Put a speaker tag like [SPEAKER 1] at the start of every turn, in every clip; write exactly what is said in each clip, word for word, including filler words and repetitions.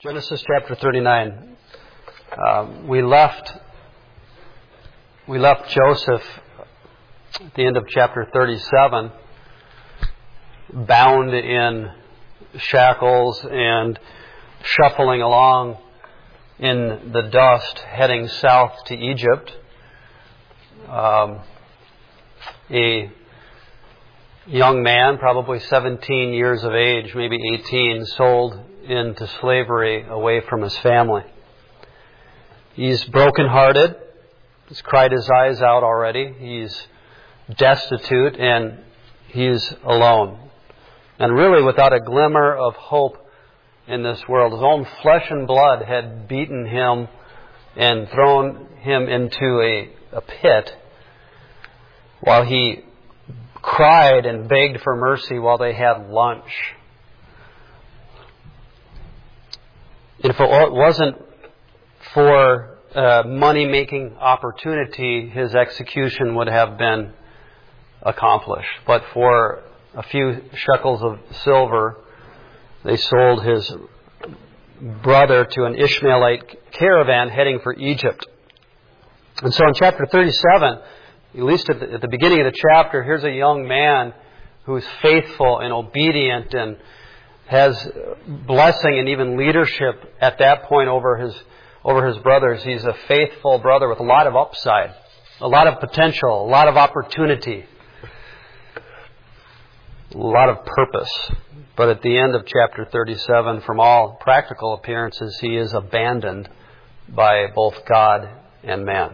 [SPEAKER 1] Genesis chapter thirty-nine. Um, we left we left Joseph at the end of chapter thirty-seven, bound in shackles and shuffling along in the dust, heading south to Egypt. Um, a young man, probably seventeen years of age, maybe eighteen, sold into slavery away from his family. He's brokenhearted. He's cried his eyes out already. He's destitute and he's alone. And really without a glimmer of hope in this world. His own flesh and blood had beaten him and thrown him into a, a pit while he cried and begged for mercy while they had lunch. If it wasn't for a money-making opportunity, his execution would have been accomplished. But for a few shekels of silver, they sold his brother to an Ishmaelite caravan heading for Egypt. And so in chapter thirty-seven, at least at the, at the beginning of the chapter, here's a young man who's faithful and obedient and has blessing and even leadership at that point over his over his brothers. He's a faithful brother with a lot of upside, a lot of potential, a lot of opportunity, a lot of purpose. But at the end of chapter thirty-seven, from all practical appearances, he is abandoned by both God and man.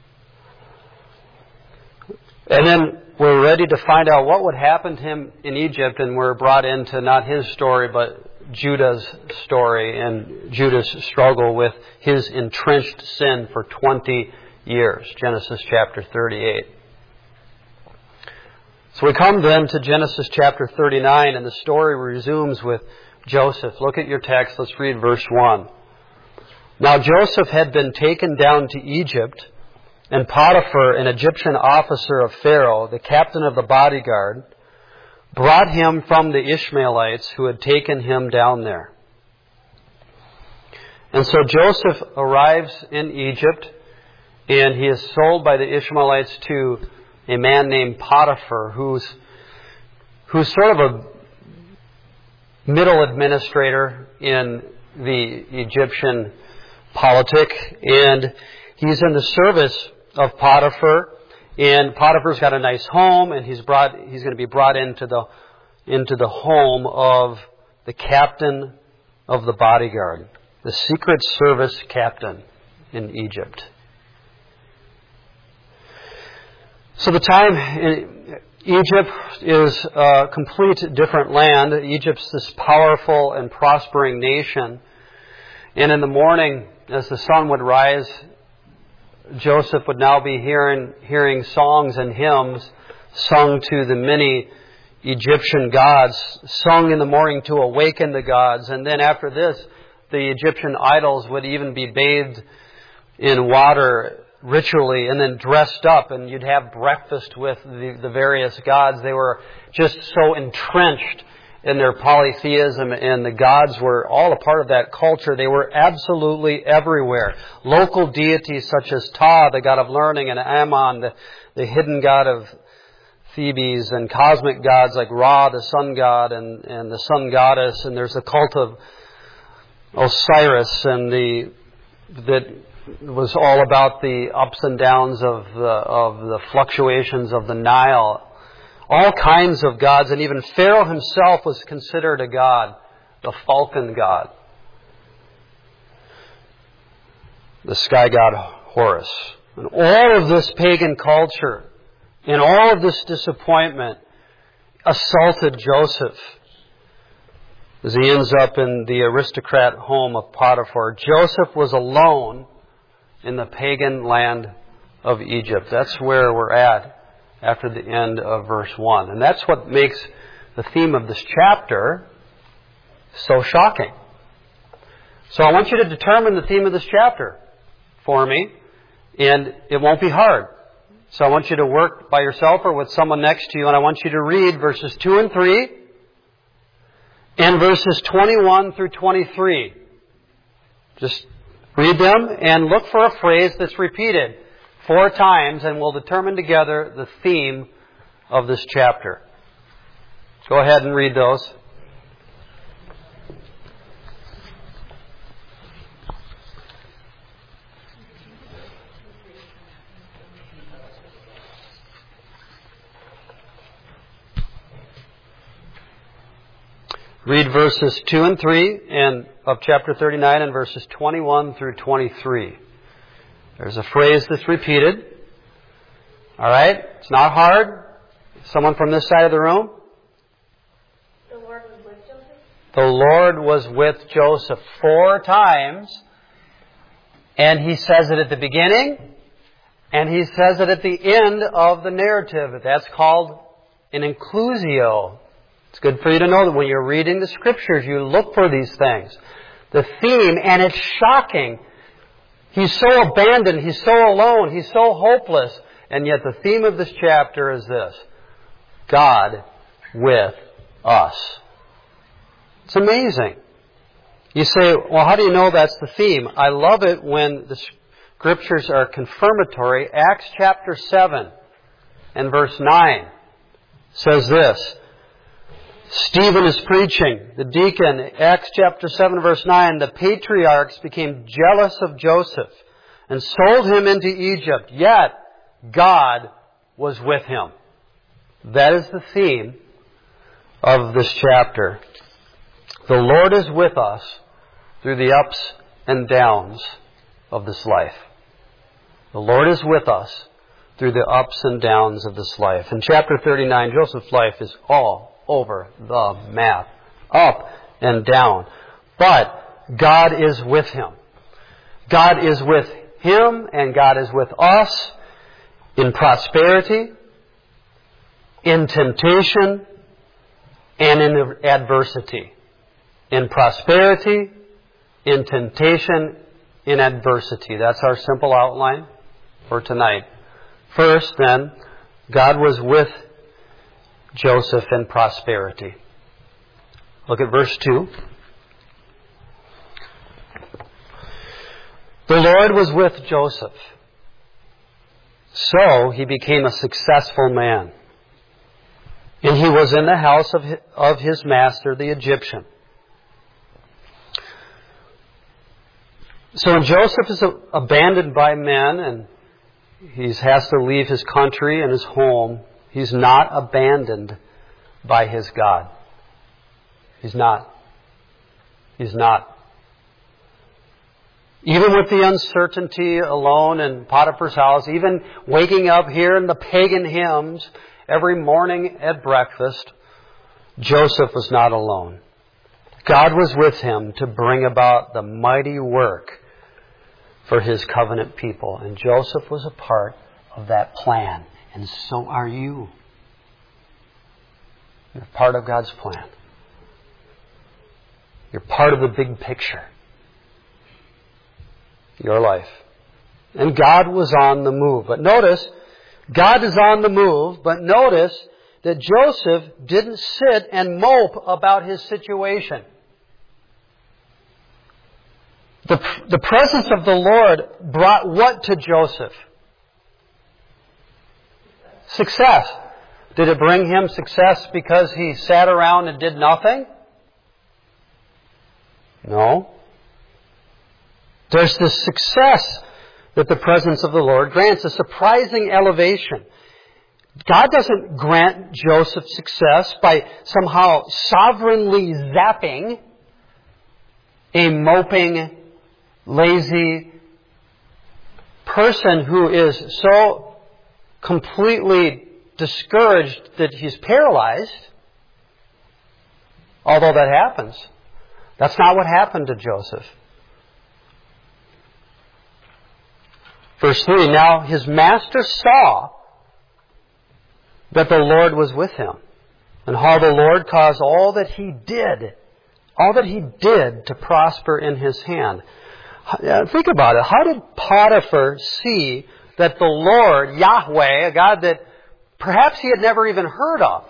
[SPEAKER 1] And then we're ready to find out what would happen to him in Egypt, and we're brought into not his story, but Judah's story and Judah's struggle with his entrenched sin for twenty years. Genesis chapter thirty-eight. So we come then to Genesis chapter thirty-nine, and the story resumes with Joseph. Look at your text. Let's read verse one. Now Joseph had been taken down to Egypt, and Potiphar, an Egyptian officer of Pharaoh, the captain of the bodyguard, brought him from the Ishmaelites who had taken him down there. And so Joseph arrives in Egypt, and he is sold by the Ishmaelites to a man named Potiphar, who's who's sort of a middle administrator in the Egyptian politic, and he's in the service of Potiphar, and Potiphar's got a nice home, and he's brought he's going to be brought into the into the home of the captain of the bodyguard, the Secret Service captain in Egypt. So the time in Egypt is a complete different land. Egypt's this powerful and prospering nation. And in the morning, as the sun would rise, Joseph would now be hearing, hearing songs and hymns sung to the many Egyptian gods, sung in the morning to awaken the gods. And then after this, the Egyptian idols would even be bathed in water ritually and then dressed up, and you'd have breakfast with the, the various gods. They were just so entrenched in their polytheism, and the gods were all a part of that culture. They were absolutely everywhere. Local deities such as Ptah, the god of learning, and Ammon, the, the hidden god of Thebes, and cosmic gods like Ra, the sun god, and, and the sun goddess, and there's a cult of Osiris, and the that was all about the ups and downs of the, of the fluctuations of the Nile. All kinds of gods, and even Pharaoh himself was considered a god, the falcon god, the sky god Horus. And all of this pagan culture and all of this disappointment assaulted Joseph as he ends up in the aristocrat home of Potiphar. Joseph was alone in the pagan land of Egypt. That's where we're at after the end of verse one. And that's what makes the theme of this chapter so shocking. So I want you to determine the theme of this chapter for me, and it won't be hard. So I want you to work by yourself or with someone next to you, and I want you to read verses two and three and verses twenty-one through twenty-three. Just read them and look for a phrase that's repeated four times, and we'll determine together the theme of this chapter. Go ahead and read those. Read verses two and three and of chapter thirty-nine and verses twenty-one through twenty-three. There's a phrase that's repeated. All right? It's not hard. Someone from this side of the room?
[SPEAKER 2] The Lord was with Joseph?
[SPEAKER 1] The Lord was with Joseph four times. And He says it at the beginning. And He says it at the end of the narrative. That's called an inclusio. It's good for you to know that when you're reading the Scriptures, you look for these things. The theme, and it's shocking. He's so abandoned. He's so alone. He's so hopeless. And yet the theme of this chapter is this: God with us. It's amazing. You say, well, how do you know that's the theme? I love it when the Scriptures are confirmatory. Acts chapter seven and verse nine says this. Stephen is preaching. The deacon, Acts chapter seven, verse nine, the patriarchs became jealous of Joseph and sold him into Egypt, yet God was with him. That is the theme of this chapter. The Lord is with us through the ups and downs of this life. The Lord is with us through the ups and downs of this life. In chapter thirty-nine, Joseph's life is all over the map, up and down. But God is with him. God is with him and God is with us in prosperity, in temptation, and in adversity. In prosperity, in temptation, in adversity. That's our simple outline for tonight. First, then, God was with Joseph in prosperity. Look at verse two. The Lord was with Joseph, so he became a successful man. And he was in the house of his, of his master, the Egyptian. So when Joseph is abandoned by men and he has to leave his country and his home, he's not abandoned by his God. He's not. He's not. Even with the uncertainty alone in Potiphar's house, even waking up hearing the pagan hymns every morning at breakfast, Joseph was not alone. God was with him to bring about the mighty work for His covenant people. And Joseph was a part of that plan. And so are you. You're part of God's plan. You're part of the big picture. Your life. And God was on the move. But notice, God is on the move, but notice that Joseph didn't sit and mope about his situation. The, the presence of the Lord brought what to Joseph? Success. Did it bring him success because he sat around and did nothing? No. There's this success that the presence of the Lord grants, a surprising elevation. God doesn't grant Joseph success by somehow sovereignly zapping a moping, lazy person who is so completely discouraged that he's paralyzed. Although that happens. That's not what happened to Joseph. Verse three, now his master saw that the Lord was with him, and how the Lord caused all that he did, all that he did to prosper in his hand. Think about it. How did Potiphar see that the Lord, Yahweh, a God that perhaps he had never even heard of?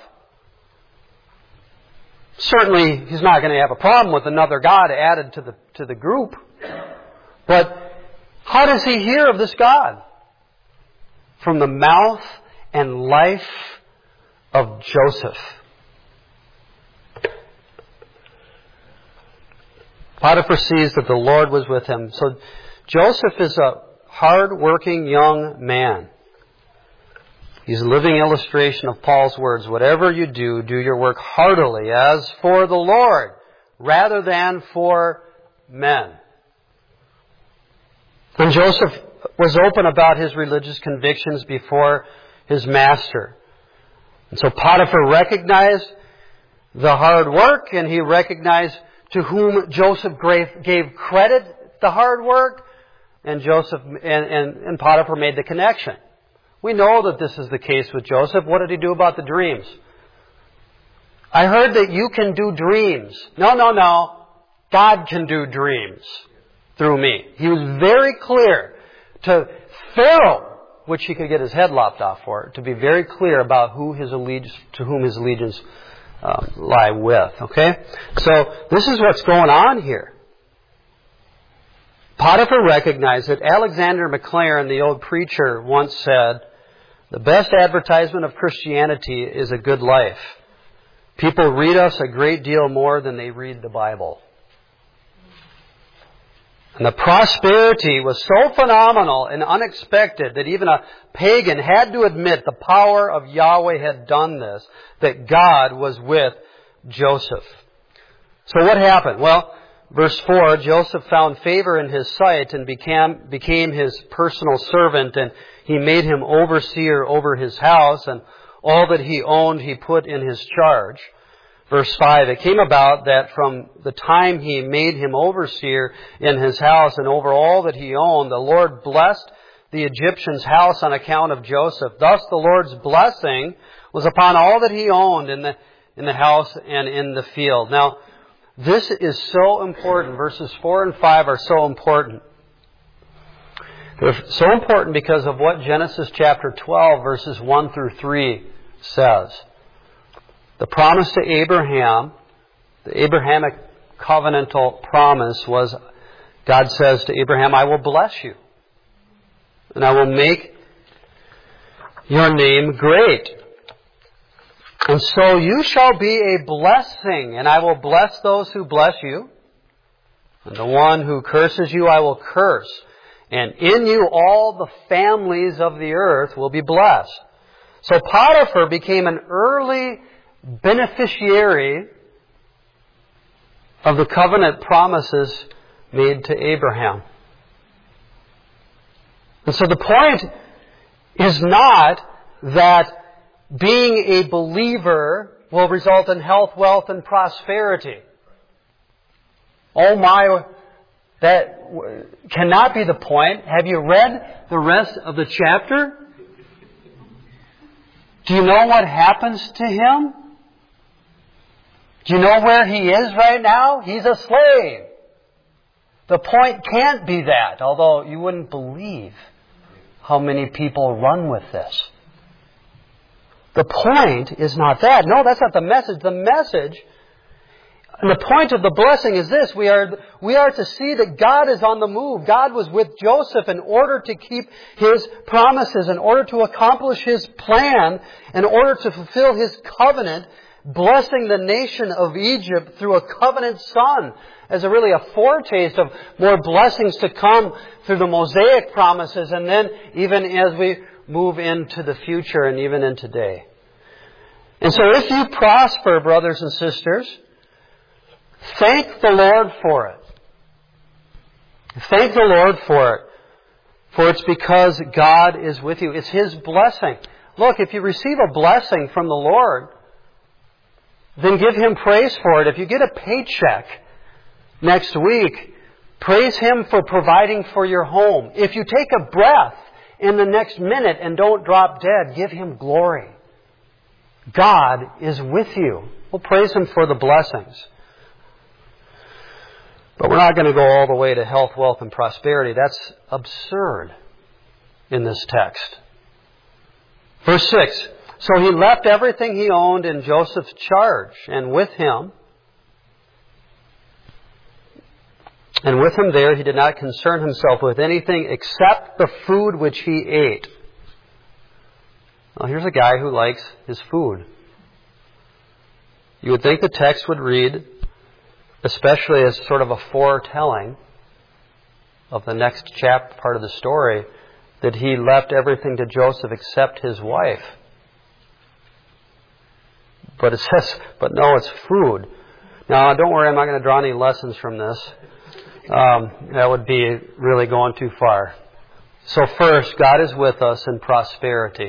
[SPEAKER 1] Certainly, he's not going to have a problem with another God added to the to the group. But how does he hear of this God? From the mouth and life of Joseph. Potiphar sees that the Lord was with him. So Joseph is a hard-working young man. He's a living illustration of Paul's words. Whatever you do, do your work heartily as for the Lord, rather than for men. And Joseph was open about his religious convictions before his master. And so Potiphar recognized the hard work, and he recognized to whom Joseph gave credit the hard work, and Joseph and, and, and Potiphar made the connection. We know that this is the case with Joseph. What did he do about the dreams? I heard that you can do dreams. No, no, no. God can do dreams through me. He was very clear to Pharaoh, which he could get his head lopped off for, to be very clear about who his allegiance, to whom his allegiance uh, lie with. Okay, so this is what's going on here. Potiphar recognized it. Alexander McLaren, the old preacher, once said, "The best advertisement of Christianity is a good life. People read us a great deal more than they read the Bible." And the prosperity was so phenomenal and unexpected that even a pagan had to admit the power of Yahweh had done this, that God was with Joseph. So what happened? Well, verse four, Joseph found favor in his sight and became, became his personal servant, and he made him overseer over his house, and all that he owned he put in his charge. Verse five, it came about that from the time he made him overseer in his house and over all that he owned, the Lord blessed the Egyptian's house on account of Joseph. Thus the Lord's blessing was upon all that he owned in the, in the house and in the field. Now, this is so important. Verses four and five are so important. They're so important because of what Genesis chapter twelve, verses one through three says. The promise to Abraham, the Abrahamic covenantal promise was, God says to Abraham, "I will bless you, and I will make your name great. And so you shall be a blessing, and I will bless those who bless you. And the one who curses you, I will curse. And in you all the families of the earth will be blessed." So Potiphar became an early beneficiary of the covenant promises made to Abraham. And so the point is not that being a believer will result in health, wealth, and prosperity. Oh my, that cannot be the point. Have you read the rest of the chapter? Do you know what happens to him? Do you know where he is right now? He's a slave. The point can't be that, although you wouldn't believe how many people run with this. The point is not that. No, that's not the message. The message, and the point of the blessing is this. We are, we are to see that God is on the move. God was with Joseph in order to keep His promises, in order to accomplish His plan, in order to fulfill His covenant, blessing the nation of Egypt through a covenant son as a really a foretaste of more blessings to come through the Mosaic promises, and then even as we move into the future and even in today. And so if you prosper, brothers and sisters, thank the Lord for it. Thank the Lord for it. For it's because God is with you. It's His blessing. Look, if you receive a blessing from the Lord, then give Him praise for it. If you get a paycheck next week, praise Him for providing for your home. If you take a breath in the next minute and don't drop dead, give Him glory. God is with you. We'll praise Him for the blessings. But we're not going to go all the way to health, wealth, and prosperity. That's absurd in this text. Verse six. So he left everything he owned in Joseph's charge, and with him, And with him there he did not concern himself with anything except the food which he ate. Well, here's a guy who likes his food. You would think the text would read, especially as sort of a foretelling of the next chapter, part of the story, that he left everything to Joseph except his wife. But it says, but no, it's food. Now, don't worry, I'm not going to draw any lessons from this. Um, that would be really going too far. So first, God is with us in prosperity.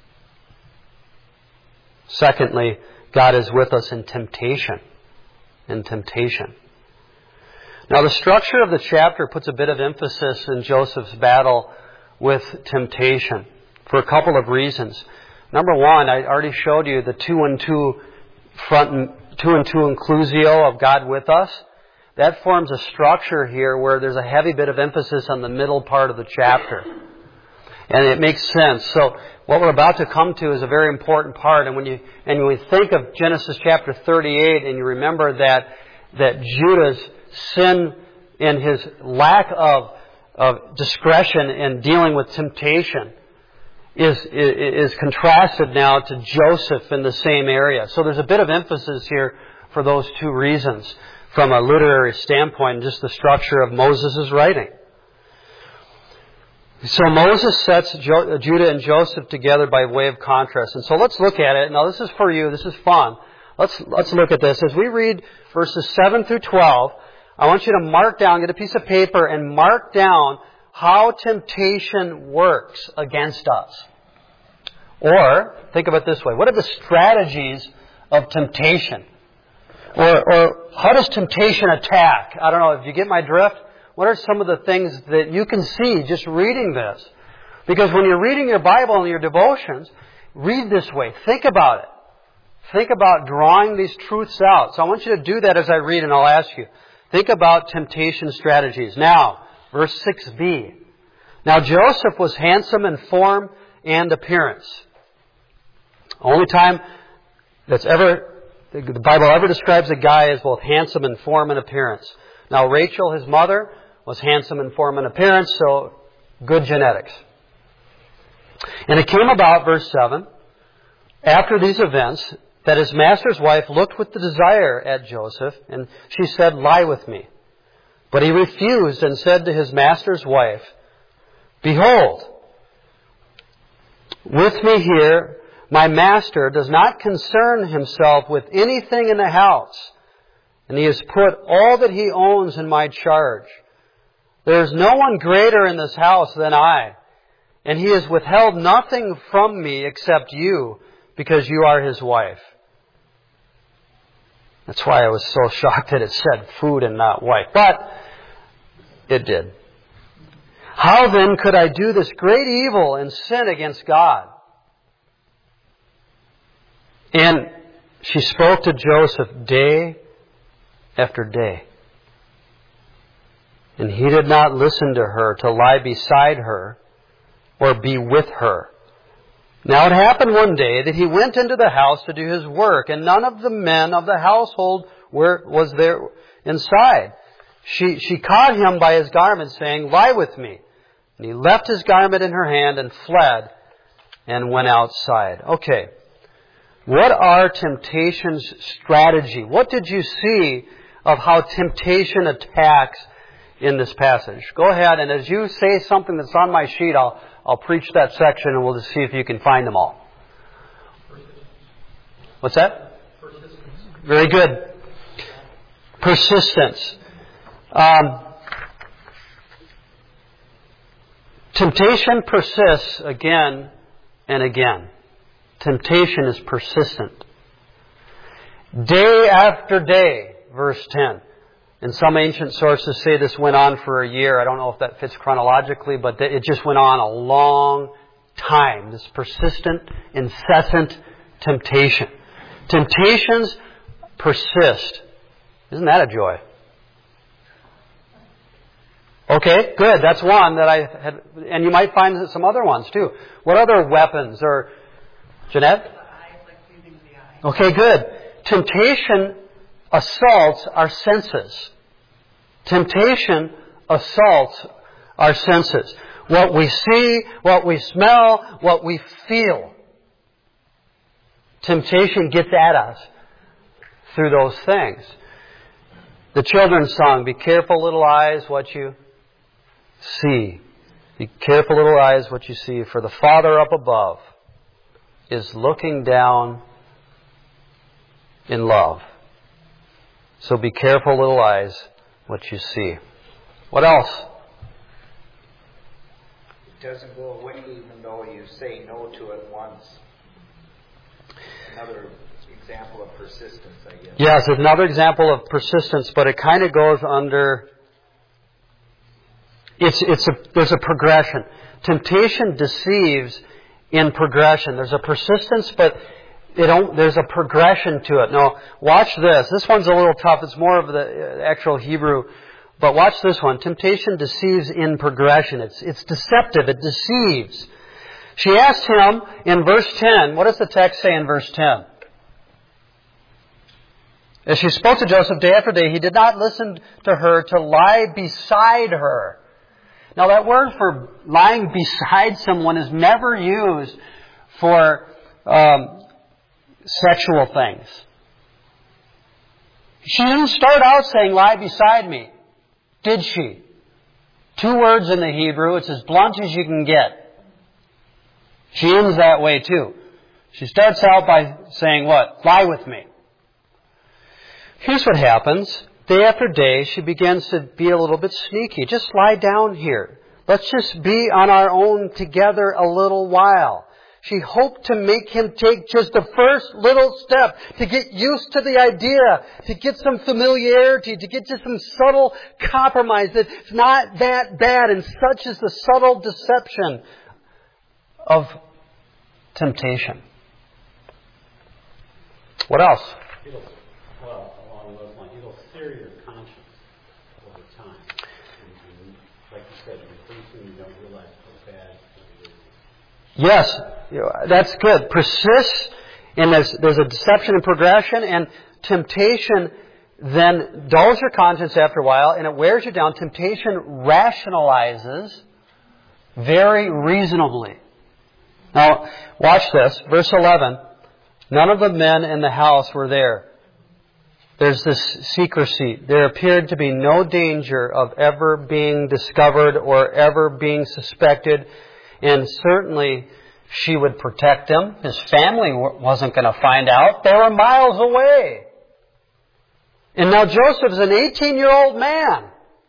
[SPEAKER 1] Secondly, God is with us in temptation. In temptation. Now, the structure of the chapter puts a bit of emphasis in Joseph's battle with temptation for a couple of reasons. Number one, I already showed you the two and two front and two and two inclusio of God with us. That forms a structure here where there's a heavy bit of emphasis on the middle part of the chapter. And it makes sense. So what we're about to come to is a very important part. And when you and when we think of Genesis chapter thirty-eight and you remember that that Judah's sin and his lack of of discretion in dealing with temptation is is contrasted now to Joseph in the same area. So there's a bit of emphasis here for those two reasons from a literary standpoint and just the structure of Moses' writing. So Moses sets jo- Judah and Joseph together by way of contrast. And so let's look at it. Now this is for you. This is fun. Let's let's look at this. As we read verses seven through twelve, I want you to mark down, get a piece of paper and mark down how temptation works against us. Or, think of it this way, what are the strategies of temptation? Or, or how does temptation attack? I don't know, if you get my drift, what are some of the things that you can see just reading this? Because when you're reading your Bible and your devotions, read this way. Think about it. Think about drawing these truths out. So I want you to do that as I read, and I'll ask you. Think about temptation strategies. Now, verse six b. Now Joseph was handsome in form and appearance. Only time that's ever the Bible ever describes a guy as both handsome in form and appearance. Now Rachel, his mother, was handsome in form and appearance, so good genetics. And it came about, verse seven, after these events, that his master's wife looked with the desire at Joseph, and she said, "Lie with me." But he refused and said to his master's wife, "Behold, with me here, my master does not concern himself with anything in the house, and he has put all that he owns in my charge. There is no one greater in this house than I, and he has withheld nothing from me except you, because you are his wife." That's why I was so shocked that it said food and not wife. But it did. How then could I do this great evil and sin against God? And she spoke to Joseph day after day. And he did not listen to her to lie beside her or be with her. Now it happened one day that he went into the house to do his work, and none of the men of the household were was there inside. She she caught him by his garment, saying, "Lie with me." And he left his garment in her hand and fled and went outside. Okay. What are temptation's strategy? What did you see of how temptation attacks in this passage? Go ahead, and as you say something that's on my sheet, I'll I'll preach that section, and we'll just see if you can find them all. Persistence. What's that? Persistence. Very good. Persistence. Um, temptation persists again and again. Temptation is persistent. Day after day, verse ten. And some ancient sources say this went on for a year. I don't know if that fits chronologically, but it just went on a long time. This persistent, incessant temptation. Temptations persist. Isn't that a joy? Okay, good. That's one that I had, and you might find some other ones too. What other weapons or, Jeanette? Okay, good. Temptation assaults our senses. Temptation assaults our senses. What we see, what we smell, what we feel. Temptation gets at us through those things. The children's song, be careful little eyes what you see. Be careful little eyes what you see, for the Father up above is looking down in love. So be careful little eyes what you see. What else?
[SPEAKER 3] It doesn't go away even though you say no to it once. Another example of persistence, I guess.
[SPEAKER 1] Yes, it's another example of persistence, but it kind of goes under... It's it's a there's a progression. Temptation deceives in progression. There's a persistence, but it don't, there's a progression to it. Now, watch this. This one's a little tough. It's more of the actual Hebrew. But watch this one. Temptation deceives in progression. It's it's deceptive. It deceives. She asked him in verse ten. What does the text say in verse ten? As she spoke to Joseph day after day, he did not listen to her to lie beside her. Now that word for lying beside someone is never used for um, sexual things. She didn't start out saying, lie beside me. Did she? Two words in the Hebrew. It's as blunt as you can get. She ends that way too. She starts out by saying what? Lie with me. Here's what happens. Day after day, she begins to be a little bit sneaky. Just lie down here. Let's just be on our own together a little while. She hoped to make him take just the first little step to get used to the idea, to get some familiarity, to get to some subtle compromise that it's not that bad. And such is the subtle deception of temptation. What else?
[SPEAKER 4] It'll, well, along those lines, it'll sear your conscience over time. And, and like you said, pretty soon you don't realize how bad it is.
[SPEAKER 1] Yes, that's good. Persist, and there's, there's a deception and progression, and temptation then dulls your conscience after a while, and it wears you down. Temptation rationalizes very reasonably. Now, watch this. Verse eleven. None of the men in the house were there. There's this secrecy. There appeared to be no danger of ever being discovered or ever being suspected. And certainly she would protect him. His family wasn't going to find out. They were miles away. And now Joseph's an eighteen-year-old man.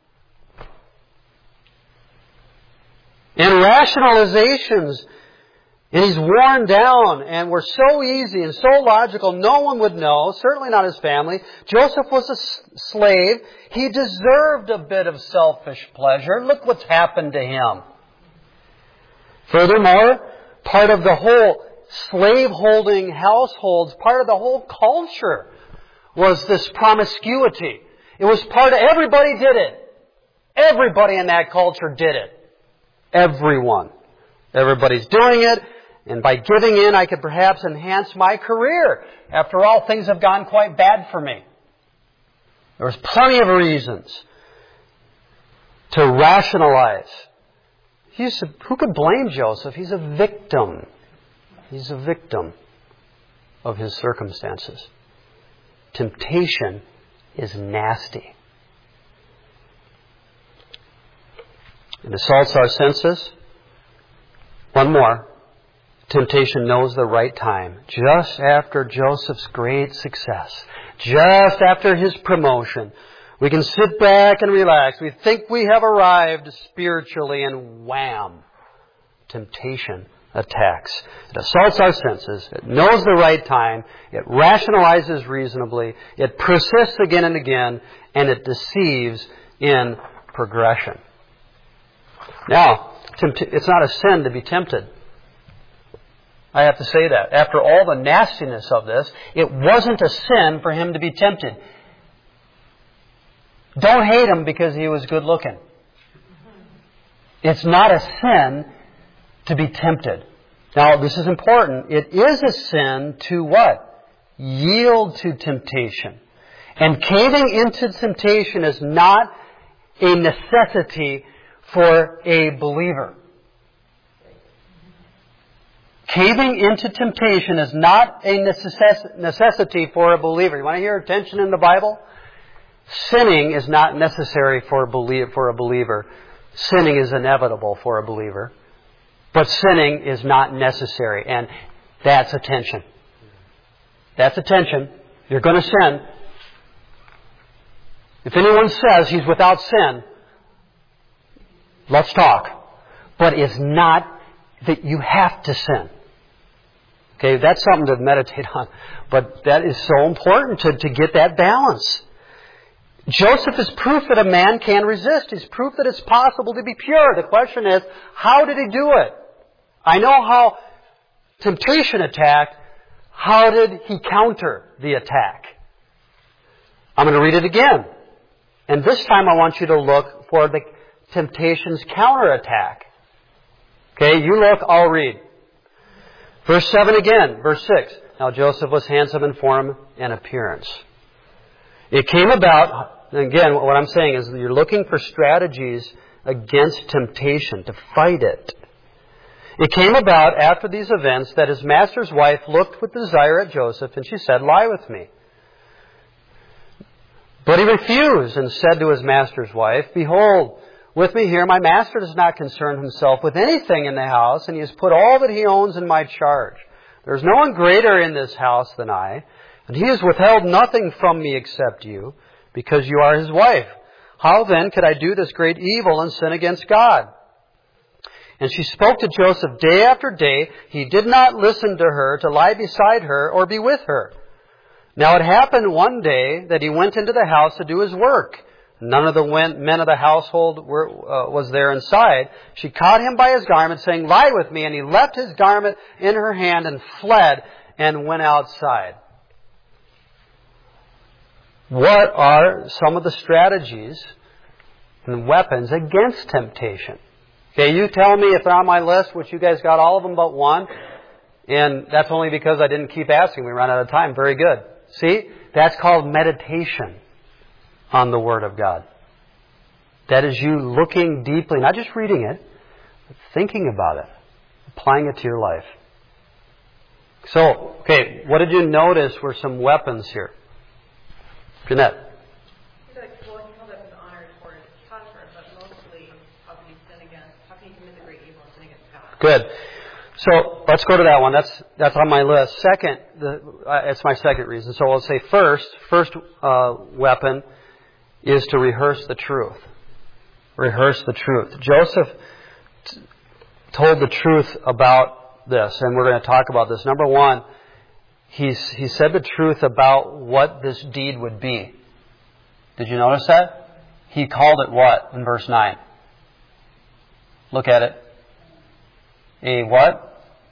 [SPEAKER 1] And rationalizations, and he's worn down, and were so easy and so logical, no one would know, certainly not his family. Joseph was a slave. He deserved a bit of selfish pleasure. Look what's happened to him. Furthermore, part of the whole slave-holding households, part of the whole culture was this promiscuity. It was part of, everybody did it. Everybody in that culture did it. Everyone. Everybody's doing it, and by giving in, I could perhaps enhance my career. After all, things have gone quite bad for me. There was plenty of reasons to rationalize. He's a, who could blame Joseph? He's a victim. He's a victim of his circumstances. Temptation is nasty. It assaults our senses. One more. Temptation knows the right time. Just after Joseph's great success, just after his promotion, we can sit back and relax. We think we have arrived spiritually, and wham! Temptation attacks. It assaults our senses. It knows the right time. It rationalizes reasonably. It persists again and again. And it deceives in progression. Now, it's not a sin to be tempted. I have to say that. After all the nastiness of this, it wasn't a sin for him to be tempted. Don't hate him because he was good looking. It's not a sin to be tempted. Now, this is important. It is a sin to what? Yield to temptation. And caving into temptation is not a necessity for a believer. Caving into temptation is not a necess- necessity for a believer. You want to hear attention in the Bible? Sinning is not necessary for a, belie- for a believer. Sinning is inevitable for a believer. But sinning is not necessary. And that's attention. That's attention. You're going to sin. If anyone says he's without sin, let's talk. But it's not that you have to sin. Okay, that's something to meditate on. But that is so important to, to get that balance. Joseph is proof that a man can resist. He's proof that it's possible to be pure. The question is, how did he do it? I know how temptation attacked. How did he counter the attack? I'm going to read it again. And this time I want you to look for the temptation's counterattack. Okay, you look, I'll read. Verse seven again, verse six. Now Joseph was handsome in form and appearance. It came about, and again, what I'm saying is you're looking for strategies against temptation, to fight it. It came about after these events that his master's wife looked with desire at Joseph, and she said, "Lie with me." But he refused and said to his master's wife, "Behold, with me here, my master does not concern himself with anything in the house, and he has put all that he owns in my charge. There is no one greater in this house than I, and he has withheld nothing from me except you, because you are his wife. How then could I do this great evil and sin against God?" And she spoke to Joseph day after day. He did not listen to her, to lie beside her, or be with her. Now it happened one day that he went into the house to do his work. None of the men of the household were, uh, was there inside. She caught him by his garment, saying, "Lie with me." And he left his garment in her hand and fled and went outside. What are some of the strategies and weapons against temptation? Okay, you tell me if they're on my list, which you guys got all of them but one. And that's only because I didn't keep asking. We ran out of time. Very good. See? That's called meditation on the Word of God. That is you looking deeply, not just reading it, but thinking about it, applying it to your life. So, okay, what did you notice were some weapons here? Jeanette.
[SPEAKER 2] I feel like, well, you know that with honor toward Potiphar, but mostly how can you sin against, how can you commit the great evil and sin against God?
[SPEAKER 1] Good. So let's go to that one. That's that's on my list. Second, the, uh, it's my second reason. So I'll say first, first uh, weapon is to rehearse the truth. Rehearse the truth. Joseph t- told the truth about this, and we're going to talk about this. Number one, he's, he said the truth about what this deed would be. Did you notice that? He called it what in verse nine? Look at it. A what?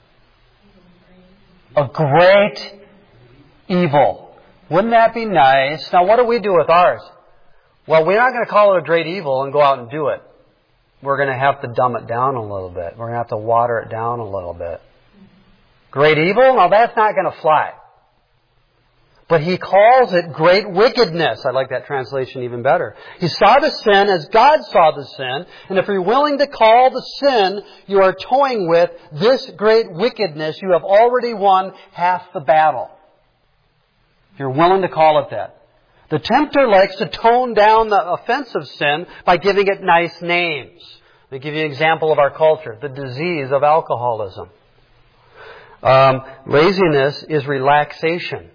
[SPEAKER 1] A great evil. Wouldn't that be nice? Now, what do we do with ours? Well, we're not going to call it a great evil and go out and do it. We're going to have to dumb it down a little bit. We're going to have to water it down a little bit. Great evil? Now, that's not going to fly. But he calls it great wickedness. I like that translation even better. He saw the sin as God saw the sin. And if you're willing to call the sin you are toying with this great wickedness, you have already won half the battle. If you're willing to call it that. The tempter likes to tone down the offensive sin by giving it nice names. Let me give you an example of our culture. The disease of alcoholism. Um, laziness is relaxation.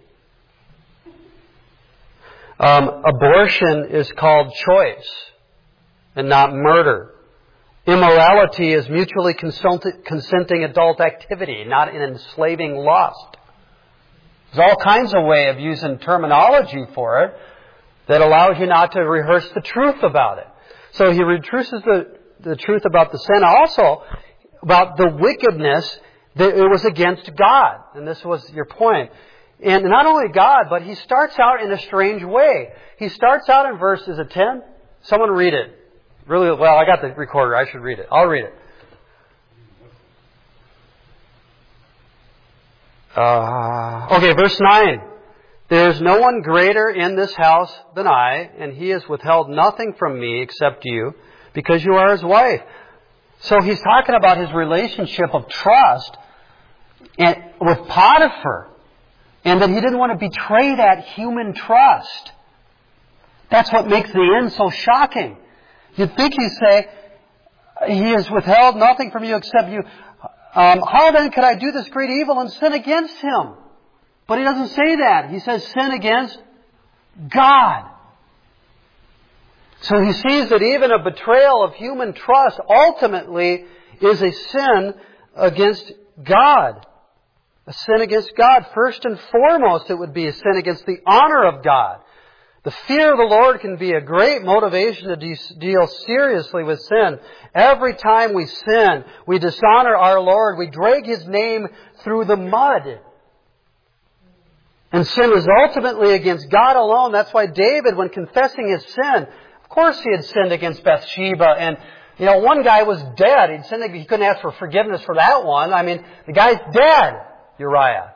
[SPEAKER 1] Um, abortion is called choice and not murder. Immorality is mutually consenting adult activity, not an enslaving lust. There's all kinds of way of using terminology for it that allows you not to rehearse the truth about it. So he rehearses the, the truth about the sin, also about the wickedness that it was against God. And this was your point. And not only God, but he starts out in a strange way. He starts out in verse, is it ten? Someone read it. Really, well, I got the recorder. I should read it. I'll read it. Uh, okay, verse nine. There is no one greater in this house than I, and he has withheld nothing from me except you, because you are his wife. So he's talking about his relationship of trust and, with Potiphar, and that he didn't want to betray that human trust. That's what makes the end so shocking. You'd think he'd say, he has withheld nothing from you except you. Um, how then could I do this great evil and sin against him? But he doesn't say that. He says sin against God. So he sees that even a betrayal of human trust ultimately is a sin against God. A sin against God. First and foremost, it would be a sin against the honor of God. The fear of the Lord can be a great motivation to de- deal seriously with sin. Every time we sin, we dishonor our Lord. We drag His name through the mud. And sin is ultimately against God alone. That's why David, when confessing his sin, of course he had sinned against Bathsheba. And, you know, one guy was dead. He'd sinned, he couldn't ask for forgiveness for that one. I mean, the guy's dead, Uriah.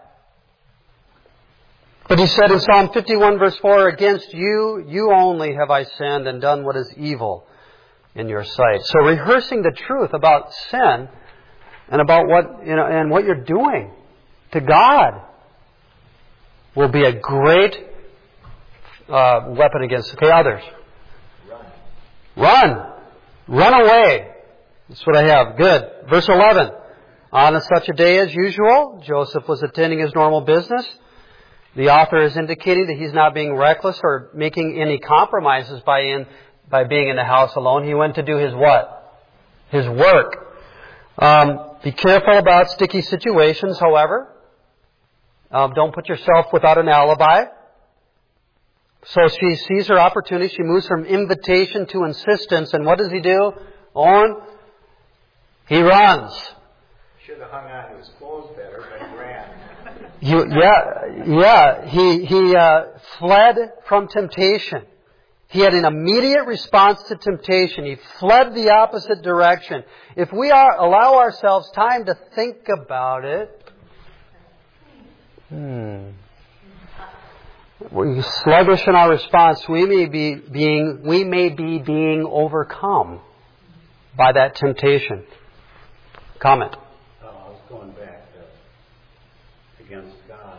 [SPEAKER 1] But he said in Psalm fifty-one verse four, against you, you only have I sinned and done what is evil in your sight. So rehearsing the truth about sin and about what, you know, and what you're doing to God will be a great uh, weapon against okay, others.
[SPEAKER 3] Run.
[SPEAKER 1] Run. Run away. That's what I have. Good. Verse eleven. On such a day as usual, Joseph was attending his normal business. The author is indicating that he's not being reckless or making any compromises by in by being in the house alone. He went to do his what? His work. Um, be careful about sticky situations, however. Um, don't put yourself without an alibi. So she sees her opportunity. She moves from invitation to insistence. And what does he do? Owen? He runs.
[SPEAKER 3] Should have hung on to his clothes better, but he ran.
[SPEAKER 1] You, yeah, yeah. He he uh, fled from temptation. He had an immediate response to temptation. He fled the opposite direction. If we are allow ourselves time to think about it, Hmm. we're sluggish in our response. We may be being we may be being overcome by that temptation. Comment.
[SPEAKER 4] Uh, I was going back to against God.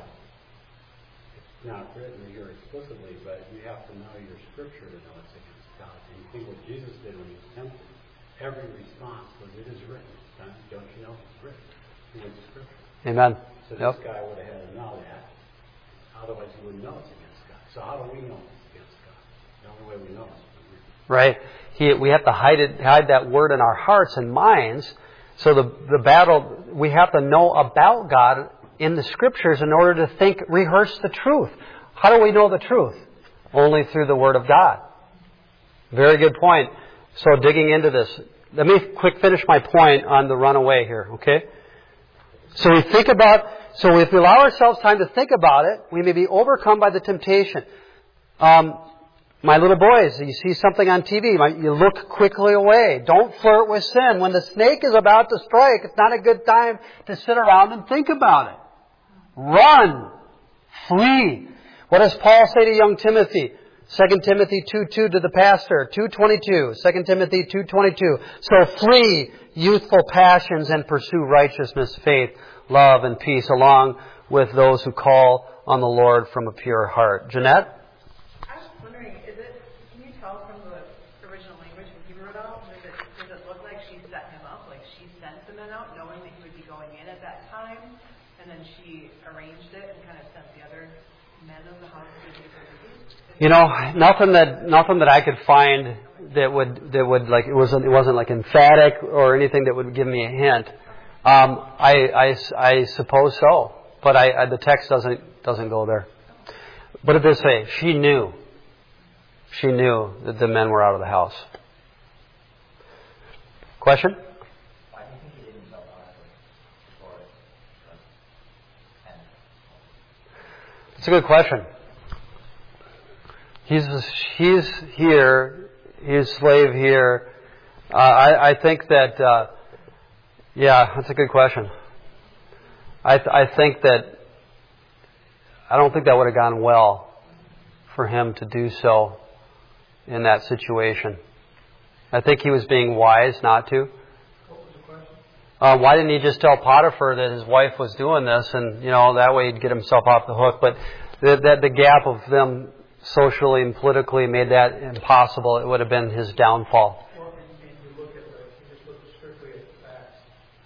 [SPEAKER 4] It's not written here explicitly, but you have to know your scripture to know it's against God. And you think what Jesus did when he was tempted, every response was, "It is written." Don't you know it's written? He went to scripture.
[SPEAKER 1] Amen.
[SPEAKER 4] So
[SPEAKER 1] Yep.
[SPEAKER 4] this guy would have had to know that. Otherwise he wouldn't know it's against God. So how do we know it's against God? The only way we know is
[SPEAKER 1] Right. He, we have to hide it, hide that word in our hearts and minds. So the the battle, we have to know about God in the Scriptures in order to think, rehearse the truth. How do we know the truth? Only through the Word of God. Very good point. So digging into this, let me quick finish my point on the runaway here, okay? So we think about, so if we allow ourselves time to think about it, we may be overcome by the temptation. Um, my little boys, you see something on T V, you look quickly away. Don't flirt with sin. When the snake is about to strike, it's not a good time to sit around and think about it. Run. Flee. What does Paul say to young Timothy? Second Timothy two two to the pastor, two twenty-two. Second Timothy two twenty-two. So flee youthful passions and pursue righteousness, faith, love, and peace, along with those who call on the Lord from a pure heart. Jeanette?
[SPEAKER 2] I was wondering, is it, can you tell from the original language when he wrote out, does it, does it look like she set him up, like she sent the men out knowing that he would be going in at that time, and then she arranged it and kind of sent the other men of the house to do it?
[SPEAKER 1] You know, nothing that nothing that I could find that would that would like it wasn't it wasn't like emphatic or anything that would give me a hint. Um, I, I, I suppose so, but I, I the text doesn't doesn't go there. What did this say? She knew. She knew that the men were out of the house. Question?
[SPEAKER 3] Why do you think he didn't tell Potiphar before it?
[SPEAKER 1] It's a good question. He's he's here. He's slave here. Uh, I, I think that. Uh, yeah, that's a good question. I th- I think that I don't think that would have gone well for him to do so in that situation. I think he was being wise not to.
[SPEAKER 5] What was the question?
[SPEAKER 1] Uh, why didn't he just tell Potiphar that his wife was doing this, and you know that way he'd get himself off the hook? But the, the, the gap of them socially and politically made that impossible. It would have been his downfall.
[SPEAKER 5] Well, and, and you look at the, you just look strictly at the facts.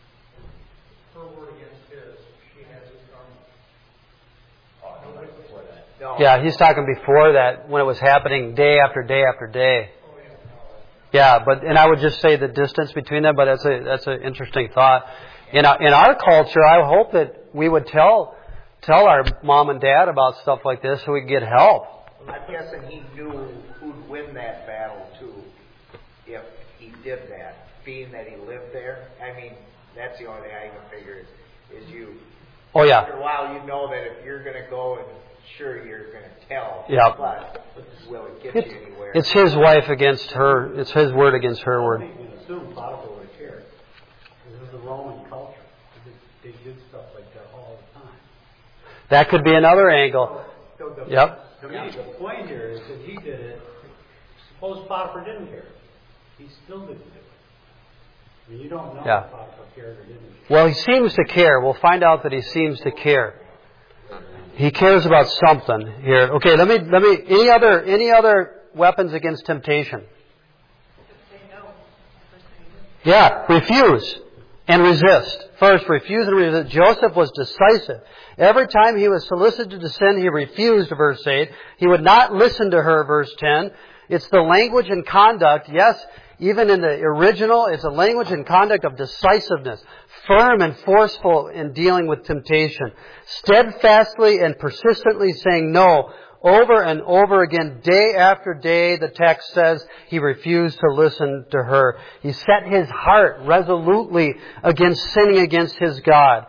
[SPEAKER 5] Her word against his, she has his garment.
[SPEAKER 3] Oh, no, right before that. No.
[SPEAKER 1] Yeah, he's talking before that when it was happening day after day after day. Yeah, but and I would just say the distance between them, but that's a that's an interesting thought. In our, in our culture, I hope that we would tell tell our mom and dad about stuff like this so we could get help.
[SPEAKER 6] I'm guessing he knew who'd win that battle too, if he did that, being that he lived there. I mean, that's the only thing I even figure is, is you.
[SPEAKER 1] Oh yeah.
[SPEAKER 6] After a while, you know that if you're going to go and sure you're going to tell,
[SPEAKER 1] Yep.
[SPEAKER 6] but will it get
[SPEAKER 1] It's,
[SPEAKER 6] you anywhere?
[SPEAKER 1] it's his wife against her. It's his word against her word.
[SPEAKER 4] You can assume Potiphar would have cared. This is the Roman culture. They did stuff like that all the time.
[SPEAKER 1] That could be another angle.
[SPEAKER 4] So the,
[SPEAKER 1] Yep.
[SPEAKER 4] To me, the point here is that he did it. Suppose Potiphar didn't care. He still didn't do it. I mean, you don't know
[SPEAKER 1] Yeah.
[SPEAKER 4] if Potiphar cared or didn't care.
[SPEAKER 1] Well, he seems to care. We'll find out that he seems to care. He cares about something here. Okay, let me let me. Any other any other weapons against temptation?
[SPEAKER 2] Say no. First thing you do.
[SPEAKER 1] Yeah, refuse and resist. First, refuse and resist. Joseph was decisive. Every time he was solicited to sin, he refused, verse eight. He would not listen to her, verse ten. It's the language and conduct, yes, even in the original, it's a language and conduct of decisiveness. Firm and forceful in dealing with temptation. Steadfastly and persistently saying no over and over again, day after day, the text says he refused to listen to her. He set his heart resolutely against sinning against his God.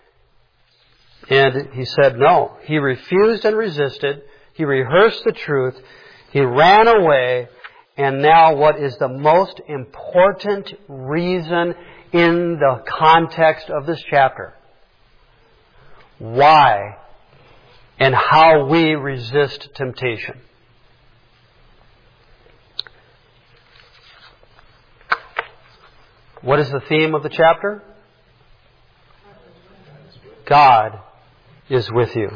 [SPEAKER 1] And he said no. He refused and resisted. He rehearsed the truth. He ran away. And now what is the most important reason in the context of this chapter? Why and how we resist temptation. What is the theme of the chapter? God is with you.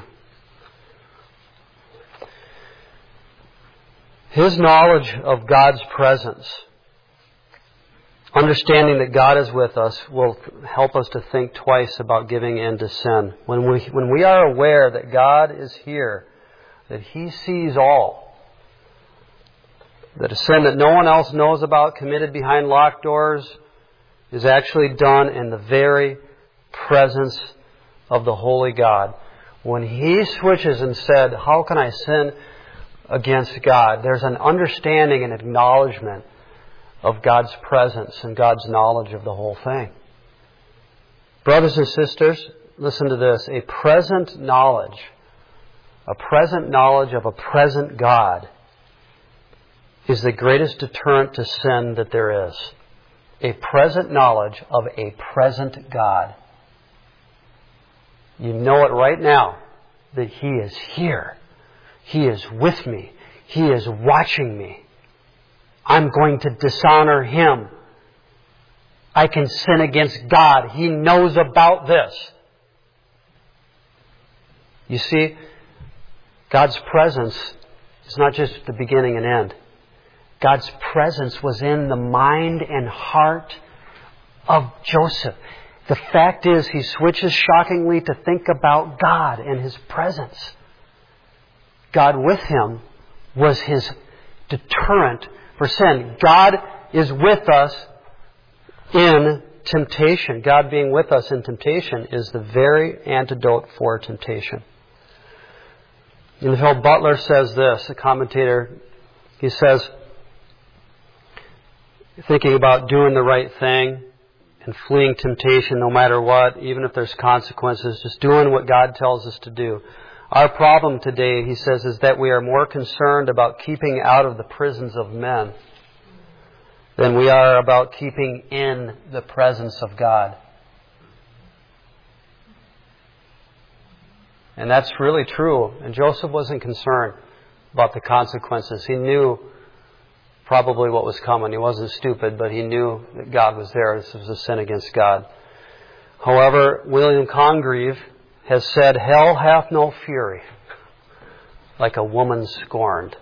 [SPEAKER 1] His knowledge of God's presence, understanding that God is with us, will help us to think twice about giving in to sin. When we, when we are aware that God is here, that He sees all, that a sin that no one else knows about, committed behind locked doors, is actually done in the very presence of the Holy God. When He switches and said, how can I sin against God? There's an understanding and acknowledgement of God's presence and God's knowledge of the whole thing. Brothers and sisters, listen to this. A present knowledge, a present knowledge of a present God is the greatest deterrent to sin that there is. A present knowledge of a present God. You know it right now that He is here. He is with me. He is watching me. I'm going to dishonor Him. I can sin against God. He knows about this. You see, God's presence is not just the beginning and end. God's presence was in the mind and heart of Joseph. The fact is, he switches shockingly to think about God and His presence. God with him was his deterrent for sin. God is with us in temptation. God being with us in temptation is the very antidote for temptation. Phil Butler says this, a commentator, he says, thinking about doing the right thing and fleeing temptation no matter what, even if there's consequences, just doing what God tells us to do. Our problem today, he says, is that we are more concerned about keeping out of the prisons of men than we are about keeping in the presence of God. And that's really true. And Joseph wasn't concerned about the consequences. He knew probably what was coming. He wasn't stupid, but he knew that God was there. This was a sin against God. However, William Congreve has said, hell hath no fury like a woman scorned.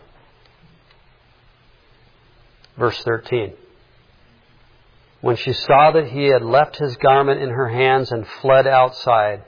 [SPEAKER 1] Verse thirteen. When she saw that he had left his garment in her hands and fled outside,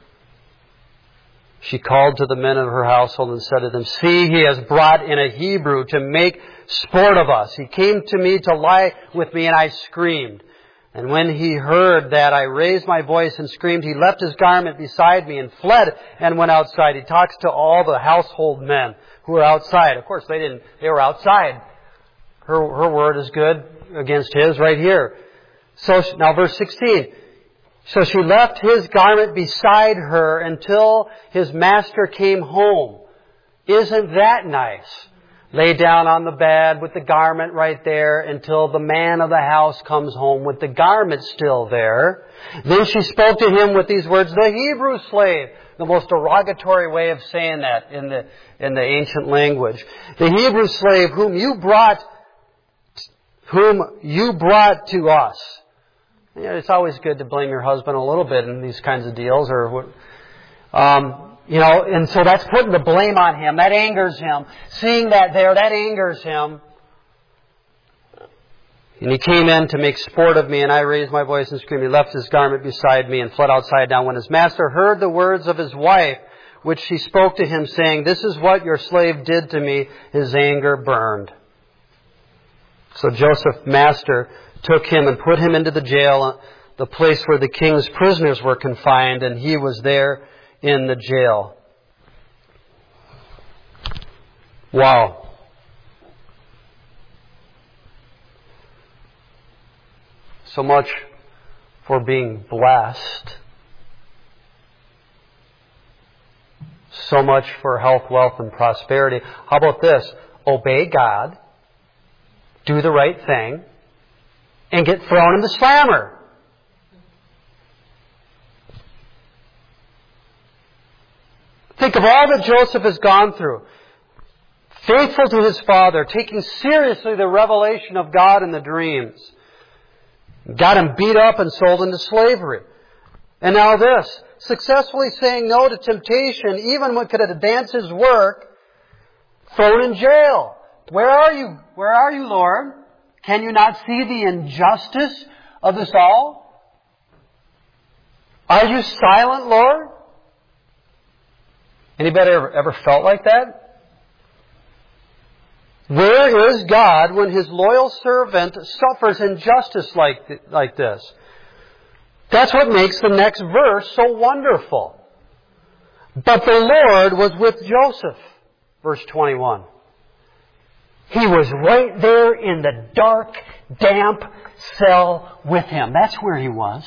[SPEAKER 1] she called to the men of her household and said to them, see, he has brought in a Hebrew to make sport of us. He came to me to lie with me, and I screamed. And when he heard that, I raised my voice and screamed. He left his garment beside me and fled and went outside. He talks to all the household men who are outside. Of course, they didn't. They were outside. Her, her word is good against his right here. So now verse sixteen. So she left his garment beside her until his master came home. Isn't that nice? Lay down on the bed with the garment right there until the man of the house comes home with the garment still there. Then she spoke to him with these words, the Hebrew slave. The most derogatory way of saying that in the, in the ancient language. The Hebrew slave whom you brought, whom you brought to us. You know, it's always good to blame your husband a little bit in these kinds of deals, or um, you know, and so that's putting the blame on him. That angers him. Seeing that there, that angers him. And he came in to make sport of me, and I raised my voice and screamed. He left his garment beside me and fled outside. Now when his master heard the words of his wife, which she spoke to him, saying, this is what your slave did to me, his anger burned. So Joseph, master, took him and put him into the jail, the place where the king's prisoners were confined, and he was there in the jail. Wow. So much for being blessed. So much for health, wealth, and prosperity. How about this? Obey God. Do the right thing. And get thrown in the slammer. Think of all that Joseph has gone through. Faithful to his father, taking seriously the revelation of God in the dreams. Got him beat up and sold into slavery. And now this, successfully saying no to temptation, even when it could advance his work, thrown in jail. Where are you? Where are you, Lord? Can you not see the injustice of this all? Are you silent, Lord? Anybody ever, ever felt like that? Where is God when His loyal servant suffers injustice like, like this? That's what makes the next verse so wonderful. But the Lord was with Joseph. Verse twenty-one. He was right there in the dark, damp cell with him. That's where he was.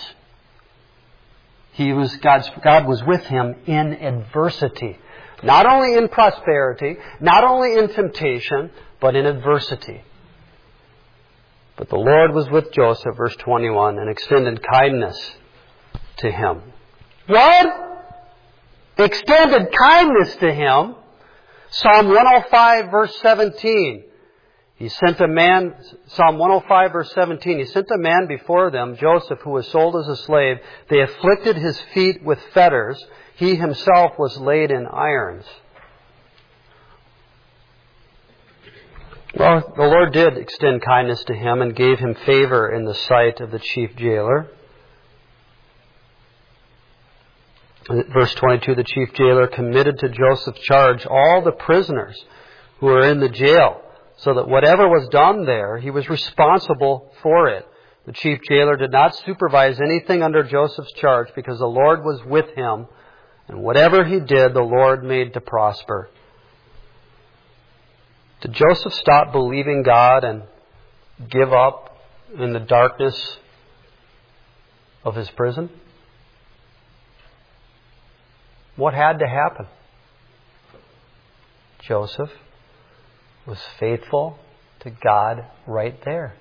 [SPEAKER 1] He was God's, God was with him in adversity. Not only in prosperity, not only in temptation, but in adversity. But the Lord was with Joseph, verse twenty-one, and extended kindness to him. What? Extended kindness to him. Psalm one oh five, verse seventeen. He sent a man, Psalm one oh five, verse seventeen, He sent a man before them, Joseph, who was sold as a slave. They afflicted his feet with fetters. He himself was laid in irons. Well, the Lord did extend kindness to him and gave him favor in the sight of the chief jailer. Verse twenty-two, the chief jailer committed to Joseph's charge all the prisoners who were in the jail, so that whatever was done there, he was responsible for it. The chief jailer did not supervise anything under Joseph's charge because the Lord was with him, and whatever he did, the Lord made to prosper. Did Joseph stop believing God and give up in the darkness of his prison? What had to happen? Joseph was faithful to God right there.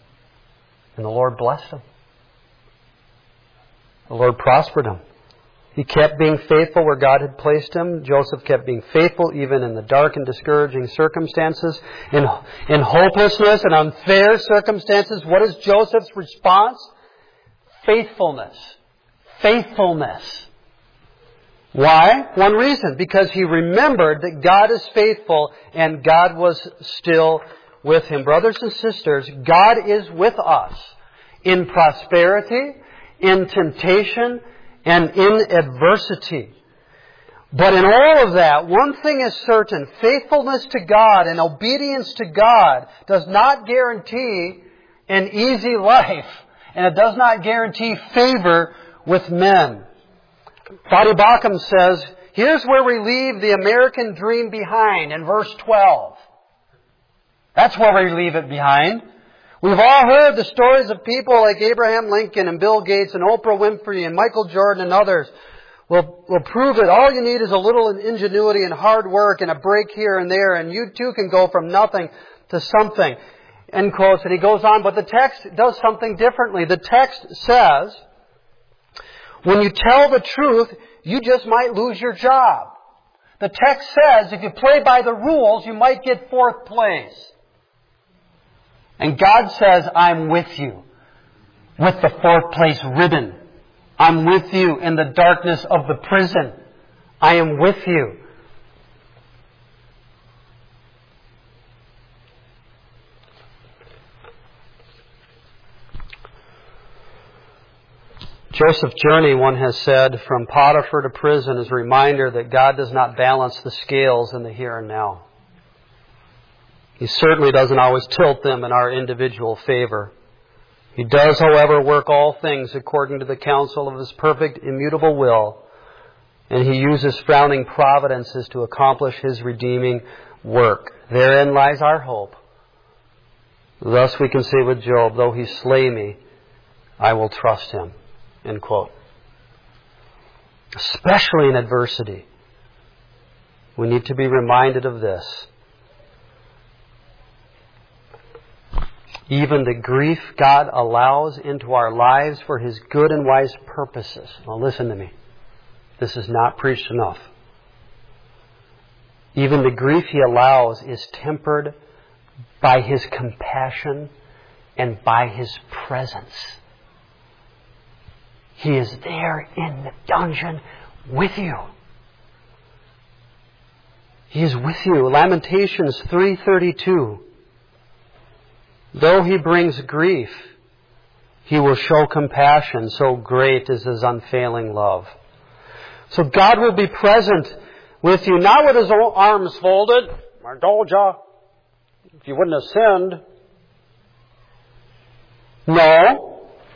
[SPEAKER 1] And the Lord blessed him. The Lord prospered him. He kept being faithful where God had placed him. Joseph kept being faithful even in the dark and discouraging circumstances. In, in hopelessness and unfair circumstances, what is Joseph's response? Faithfulness. Faithfulness. Why? One reason. Because he remembered that God is faithful and God was still with him. Brothers and sisters, God is with us in prosperity, in temptation, and in adversity. But in all of that, one thing is certain. Faithfulness to God and obedience to God does not guarantee an easy life. And it does not guarantee favor with men. Fadi Bakum says, here's where we leave the American dream behind in verse twelve. That's where we leave it behind. We've all heard the stories of people like Abraham Lincoln and Bill Gates and Oprah Winfrey and Michael Jordan and others. Will will prove that all you need is a little ingenuity and hard work and a break here and there, and you too can go from nothing to something. End quotes. And he goes on, but the text does something differently. The text says, when you tell the truth, you just might lose your job. The text says, if you play by the rules, you might get fourth place. And God says, I'm with you with the fourth place ribbon. I'm with you in the darkness of the prison. I am with you. Joseph's journey, one has said, from Potiphar to prison is a reminder that God does not balance the scales in the here and now. He certainly doesn't always tilt them in our individual favor. He does, however, work all things according to the counsel of His perfect, immutable will, and He uses frowning providences to accomplish His redeeming work. Therein lies our hope. Thus we can say with Job, though He slay me, I will trust Him. End quote. Especially in adversity, we need to be reminded of this. Even the grief God allows into our lives for His good and wise purposes. Now listen to me. This is not preached enough. Even the grief He allows is tempered by His compassion and by His presence. He is there in the dungeon with you. He is with you. Lamentations three thirty-two. Though He brings grief, He will show compassion, so great is His unfailing love. So God will be present with you, not with His arms folded. I told you, if you wouldn't have sinned. No.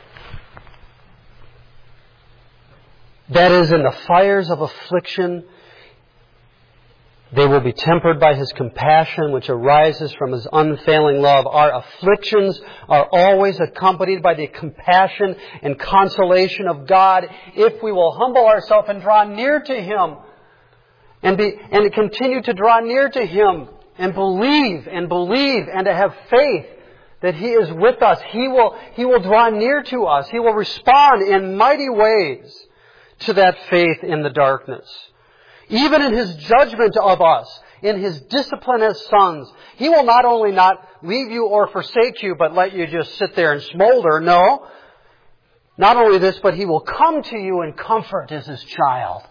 [SPEAKER 1] That is, in the fires of affliction, they will be tempered by His compassion, which arises from His unfailing love. Our afflictions are always accompanied by the compassion and consolation of God if we will humble ourselves and draw near to Him and be and continue to draw near to Him and believe and believe and to have faith that He is with us. He will, He will draw near to us. He will respond in mighty ways to that faith in the darkness. Even in His judgment of us, in His discipline as sons, He will not only not leave you or forsake you, but let you just sit there and smolder. No. Not only this, but He will come to you in comfort as His child.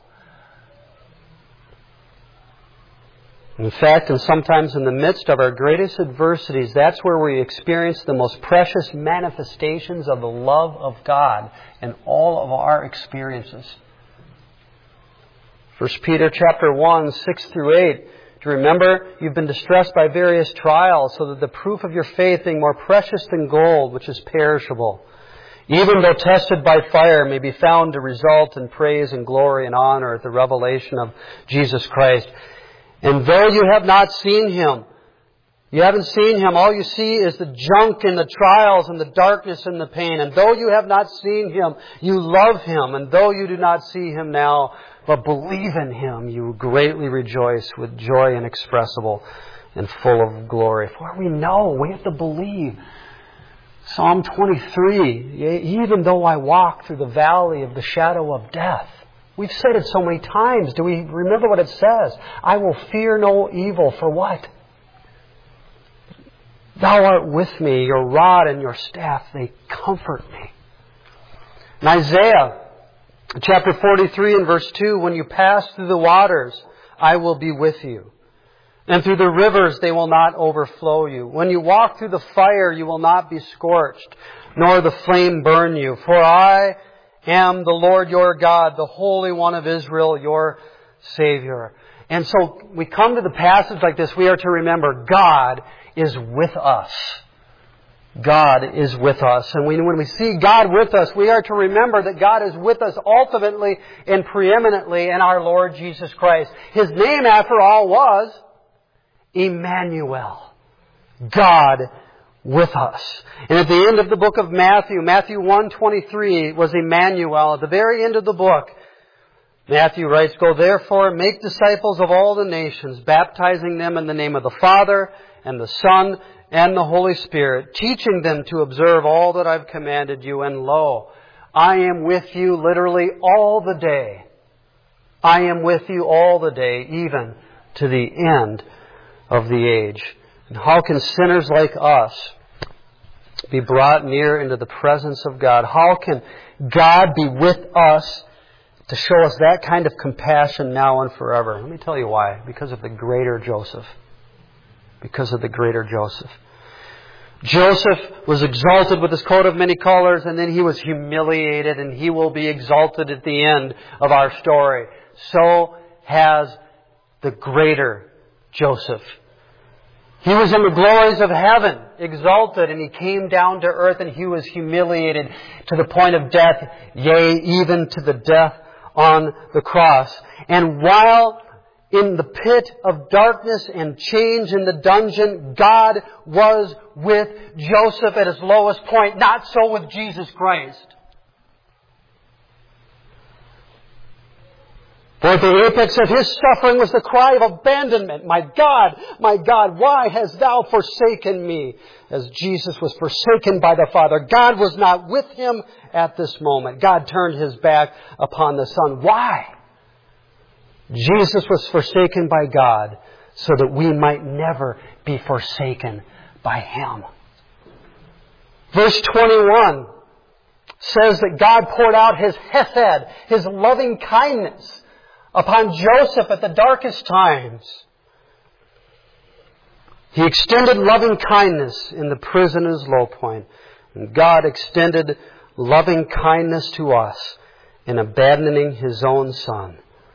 [SPEAKER 1] In fact, and sometimes in the midst of our greatest adversities, that's where we experience the most precious manifestations of the love of God in all of our experiences. First Peter chapter one, six through eight. Do you remember? You've been distressed by various trials, so that the proof of your faith, being more precious than gold, which is perishable, even though tested by fire, may be found to result in praise and glory and honor at the revelation of Jesus Christ. And though you have not seen Him, you haven't seen Him, all you see is the junk and the trials and the darkness and the pain. And though you have not seen Him, you love Him. And though you do not see Him now, but believe in Him, you greatly rejoice with joy inexpressible and full of glory. For we know, we have to believe. Psalm twenty-three, even though I walk through the valley of the shadow of death, We've said it so many times. Do we remember what it says? I will fear no evil. For what? Thou art with me. Your rod and your staff, they comfort me. In Isaiah chapter forty-three and verse two, when you pass through the waters, I will be with you. And through the rivers, they will not overflow you. When you walk through the fire, you will not be scorched, nor the flame burn you. For I am the Lord your God, the Holy One of Israel, your Savior. And so we come to the passage like this, we are to remember God is with us. God is with us. And we, when we see God with us, we are to remember that God is with us ultimately and preeminently in our Lord Jesus Christ. His name, after all, was Emmanuel. God with us. And at the end of the book of Matthew, Matthew one twenty-three was Emmanuel. At the very end of the book, Matthew writes, Go therefore, make disciples of all the nations, baptizing them in the name of the Father and the Son and the Holy Spirit, teaching them to observe all that I've commanded you. And lo, I am with you literally all the day. I am with you all the day, even to the end of the age. And how can sinners like us be brought near into the presence of God? How can God be with us to show us that kind of compassion now and forever? Let me tell you why. Because of the greater Joseph. Because of the greater Joseph. Joseph was exalted with his coat of many colors, and then he was humiliated, and he will be exalted at the end of our story. So has the greater Joseph. He was in the glories of heaven, exalted, and he came down to earth, and he was humiliated to the point of death, yea, even to the death on the cross. And while in the pit of darkness and chains in the dungeon, God was with Joseph at his lowest point. Not so with Jesus Christ. For at the apex of His suffering was the cry of abandonment. My God, my God, why hast Thou forsaken me? As Jesus was forsaken by the Father, God was not with Him at this moment. God turned His back upon the Son. Why? Jesus was forsaken by God so that we might never be forsaken by Him. Verse twenty-one says that God poured out His hesed, His loving kindness, upon Joseph at the darkest times. He extended loving kindness in the prisoner's low point. And God extended loving kindness to us in abandoning His own Son.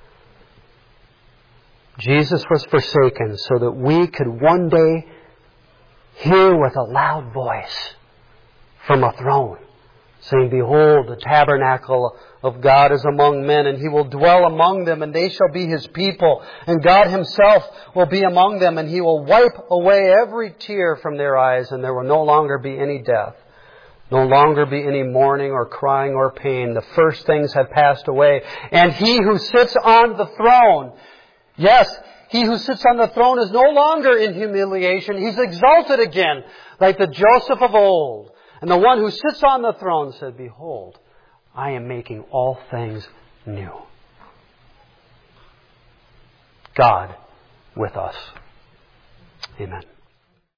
[SPEAKER 1] Jesus was forsaken so that we could one day hear with a loud voice from a throne, saying, Behold, the tabernacle of God is among men, and He will dwell among them, and they shall be His people. And God Himself will be among them, and He will wipe away every tear from their eyes, and there will no longer be any death, no longer be any mourning or crying or pain. The first things have passed away. And He who sits on the throne, yes, He who sits on the throne is no longer in humiliation. He's exalted again, like the Joseph of old. And the one who sits on the throne said, Behold, I am making all things new. God with us. Amen.